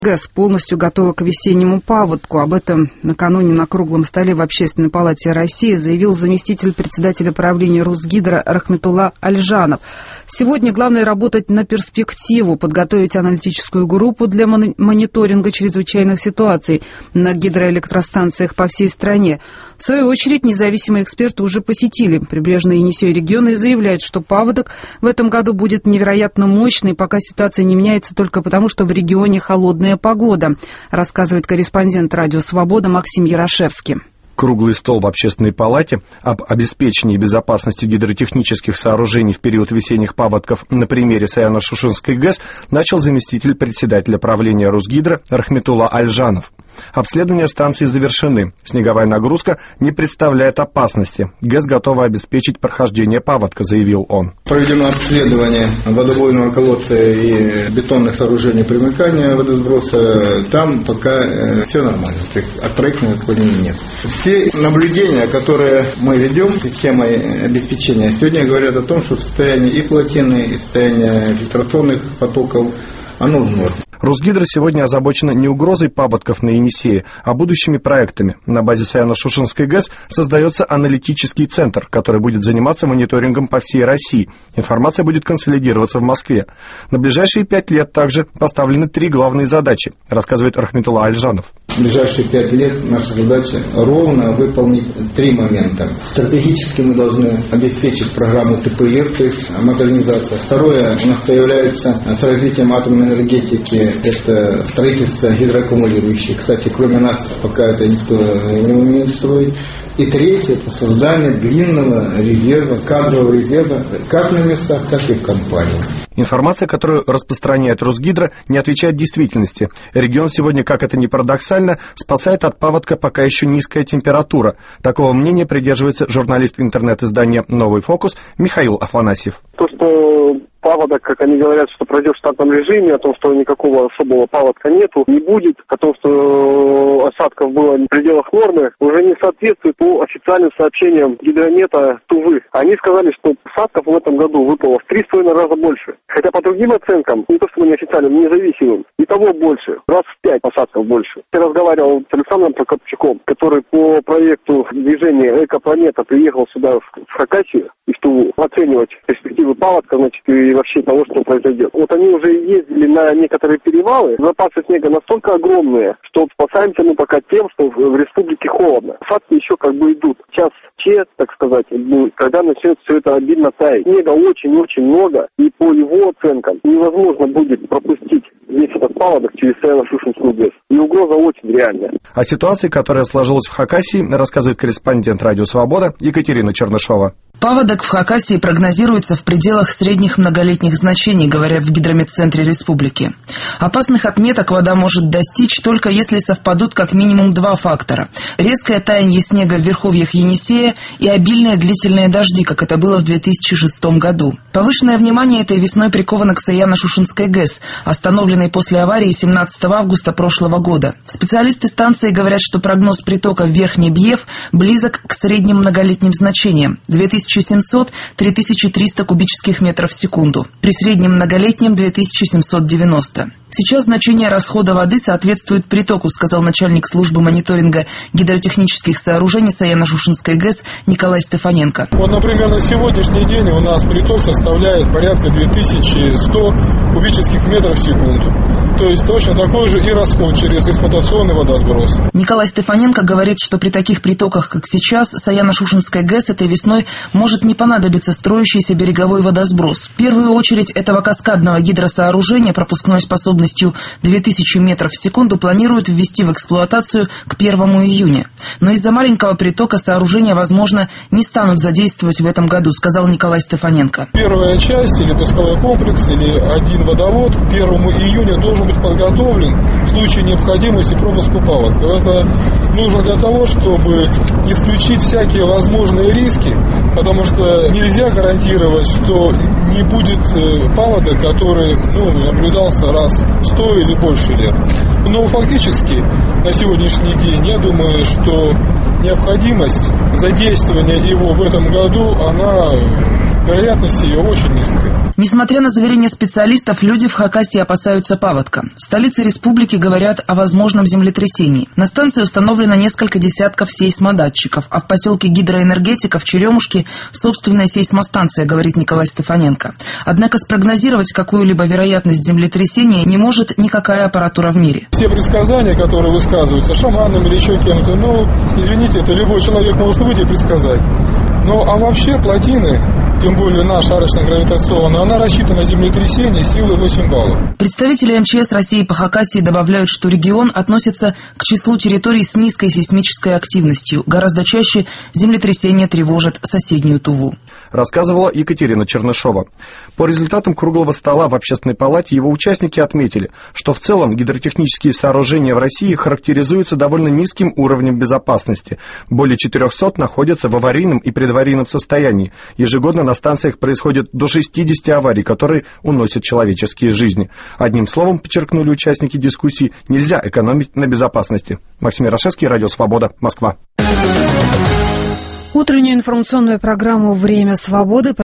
ГЭС полностью готова к весеннему паводку. Об этом накануне на круглом столе в Общественной палате России заявил заместитель председателя правления Русгидро Рахметулла Альжанов. Сегодня главное работать на перспективу, подготовить аналитическую группу для мониторинга чрезвычайных ситуаций на гидроэлектростанциях по всей стране. В свою очередь, независимые эксперты уже посетили прибрежные Енисей регионы и заявляют, что паводок в этом году будет невероятно мощный, пока ситуация не меняется только потому, что в регионе холодная погода, рассказывает корреспондент «Радио Свобода» Максим Ярошевский. Круглый стол в Общественной палате об обеспечении безопасности гидротехнических сооружений в период весенних паводков на примере Саяно-Шушенской ГЭС начал заместитель председателя правления Русгидро Рахметулла Альжанов. Обследования станции завершены. Снеговая нагрузка не представляет опасности. ГЭС готова обеспечить прохождение паводка, заявил он. Проведено обследование водобойного колодца и бетонных сооружений примыкания водосброса. Там пока все нормально. То есть проектных отклонений нет. Все наблюдения, которые мы ведем системой обеспечения, сегодня говорят о том, что состояние и плотины, и состояние фильтрационных потоков, оно в норме. Русгидро сегодня озабочена не угрозой паводков на Енисее, а будущими проектами. На базе Саяно-Шушенской ГЭС создается аналитический центр, который будет заниматься мониторингом по всей России. Информация будет консолидироваться в Москве. На ближайшие 5 лет также поставлены 3 главные задачи, рассказывает Рахметулла Альжанов. В ближайшие 5 лет наша задача ровно выполнить 3 момента. Стратегически мы должны обеспечить программу ТПИР, то есть модернизация. Второе, у нас появляется с развитием атомной энергетики, это строительство гидроаккумулирующих. Кстати, кроме нас пока это никто не умеет строить. И третье, это создание длинного резерва, кадрового резерва, как на местах, так и в компании. Информация, которую распространяет Русгидро, не отвечает действительности. Регион сегодня, как это ни парадоксально, спасает от паводка пока еще низкая температура. Такого мнения придерживается журналист интернет-издания «Новый фокус» Михаил Афанасьев. То, что паводок, как они говорят, что пройдет в штатном режиме, о том, что никакого особого паводка нету, не будет, о том, что осадков было в пределах нормы, уже не соответствует по официальным сообщениям гидромета Тувы. Они сказали, что осадков в этом году выпало в 3,5 раза больше. Хотя по другим оценкам, не то что неофициальным, независимым, и того больше, раз в 5 осадков больше. Я разговаривал с Александром Прокопчуком, который по проекту движения «Экопланета» приехал сюда в Хакасию и в Туву оценивать перспективы паводка, значит, и вообще того, что произойдет. Вот они уже ездили на некоторые перевалы, запасы снега настолько огромные, что спасаемся мы пока тем, что в республике холодно. Осадки еще как бы идут. Час так сказать, когда начнет все это обильно таять. Снега очень-очень много, и по его оценкам невозможно будет пропустить весь этот паводок через Саяно-Шушенскую ГЭС. И угроза очень реальная. О ситуации, которая сложилась в Хакасии, рассказывает корреспондент «Радио Свобода» Екатерина Чернышова. Паводок в Хакасии прогнозируется в пределах средних многолетних значений, говорят в гидрометцентре республики. Опасных отметок вода может достичь только если совпадут как минимум 2 фактора. Резкое таяние снега в верховьях Енисея и обильные длительные дожди, как это было в 2006 году. Повышенное внимание этой весной приковано к Саяно-Шушенской ГЭС, остановленной после аварии 17 августа прошлого года. Специалисты станции говорят, что прогноз притока в Верхний Бьев близок к средним многолетним значениям – 2700-3300 кубических метров в секунду. При среднем многолетнем – 2790. Сейчас значение расхода воды соответствует притоку, сказал начальник службы мониторинга гидротехнических сооружений Саяно-Шушенской ГЭС Николай Стефаненко. Вот, например, на сегодняшний день у нас приток составляет порядка 2100 кубических метров в секунду. То есть точно такой же и расход через эксплуатационный водосброс. Николай Стефаненко говорит, что при таких притоках, как сейчас, Саяно-Шушенской ГЭС этой весной может не понадобиться строящийся береговой водосброс. В первую очередь этого каскадного гидросооружения пропускной способностью 2000 метров в секунду планируют ввести в эксплуатацию к 1 июня. Но из-за маленького притока сооружения, возможно, не станут задействовать в этом году, сказал Николай Стефаненко. Первая часть или пусковой комплекс, или один водовод к 1 июня должен быть подготовлен в случае необходимости пропуску паводка. Это нужно для того, чтобы исключить всякие возможные риски, потому что нельзя гарантировать, что не будет паводок, который наблюдался раз 100 или больше лет. Но фактически на сегодняшний день я думаю, что необходимость задействования его в этом году, вероятность ее очень низкая. Несмотря на заверения специалистов, люди в Хакасии опасаются паводка. В столице республики говорят о возможном землетрясении. На станции установлено несколько десятков сейсмодатчиков, а в поселке Гидроэнергетика в Черемушке собственная сейсмостанция, говорит Николай Стефаненко. Однако спрогнозировать какую-либо вероятность землетрясения не может никакая аппаратура в мире. Все предсказания, которые высказываются шаманами или еще кем-то, извините, это любой человек может выйти и предсказать. А вообще плотины, тем более наша арочно-гравитационная, она рассчитана на землетрясение силой 8 баллов. Представители МЧС России по Хакасии добавляют, что регион относится к числу территорий с низкой сейсмической активностью. Гораздо чаще землетрясения тревожат соседнюю Туву. Рассказывала Екатерина Чернышова. По результатам круглого стола в Общественной палате его участники отметили, что в целом гидротехнические сооружения в России характеризуются довольно низким уровнем безопасности. Более 400 находятся в аварийном и предаварийном состоянии. Ежегодно на станциях происходит до 60 аварий, которые уносят человеческие жизни. Одним словом, подчеркнули участники дискуссии, нельзя экономить на безопасности. Максим Ярошевский, Радио Свобода, Москва. Утреннюю информационную программу «Время свободы»